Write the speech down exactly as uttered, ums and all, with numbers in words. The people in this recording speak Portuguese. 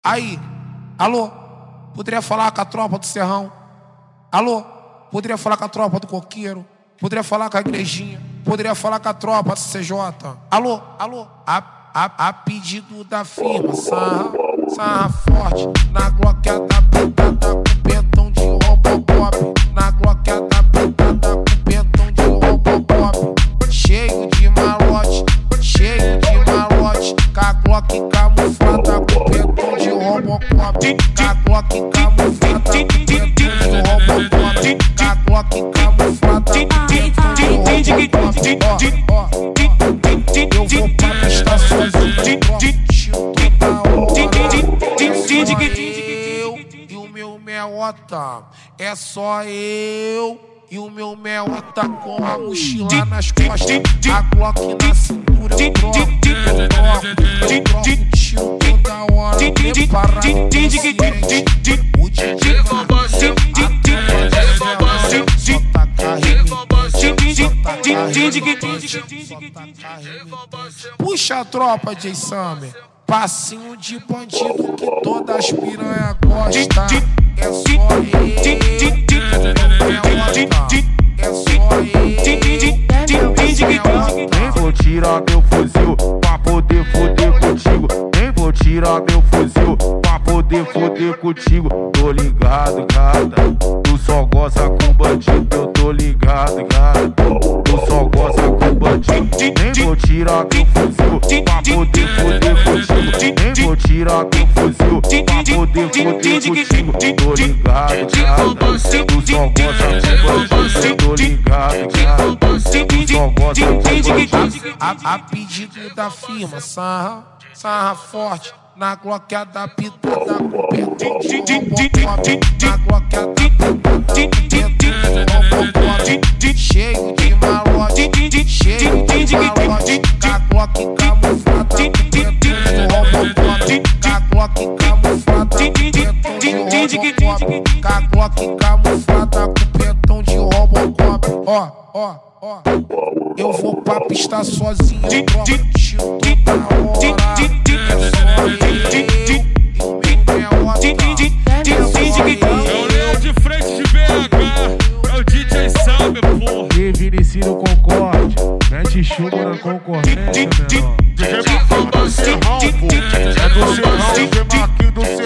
Aí, alô, poderia falar com a tropa do Serrão? Alô, poderia falar com a tropa do Coqueiro? Poderia falar com a igrejinha? Poderia falar com a tropa do C J? Alô, alô, a, a, a pedido da firma, sarra, sarra forte, na gloqueada pintada com pentão de Robocop, na gloqueada pintada com pentão de Robocop, cheio de malote, cheio de malote, com a Glock camuflada com pentão de Robocop, com a Glock camuflada com pentão de Robocop, com a Glock camuflada com pentão de Robocop. Ó, ó, ó, eu vou pra pista sozinho, toda hora. Eu e o meu meota, é só eu e o meu meota com a mochila nas costas, a Glock na cintura, eu troco, eu troco, eu troco tiro toda hora, preparado o consciente, o D J vai nascer, a tropa de Serrão, só tacar remetente, só tacar remetente, só tacar remetente. Puxa a tropa, J. Summer, passinho de bandido que todas as piranha gostam. É só eu, é só eu. Nem vou tirar meu fuzil pra poder foder contigo. Nem vou tirar meu fuzil pra poder foder contigo. Tô ligado, gata, tu só gosta com bandido. Eu tô ligado, gata, tu só gosta com bandido. Nem vou tirar meu fuzil pra poder foder contigo. Nem vou tirar meu fuzil pra poder foder contigo. Tô ligado, gata, tu só gosta com bandido. Eu tô ligado, gata, tu só gosta com bandido. A, a pedido da firma, sarra, sarra forte, na gloqueada pitada com pentão de Robocop, na gloqueada pitada com pentão de Robocop, cheio de malote, cheio de malote, com a Glock camuflada com pentão de Robocop, com a Glock camuflada com pentão de Robocop, com a Glock camuflada com pentão de Robocop. Ó, ó, ó, eu vou pra pista sozinho, eu troco tiro toda hora. É só eu e o meu meota, é só eu. É o Leão de frente de B H, é o D J Summer, porra. E Vinicius Concorde, mete chumbo na concorrência, menor. D J Marquinhos do Serrão, pô. É do Serrão, D J Marquinhos do Serrão.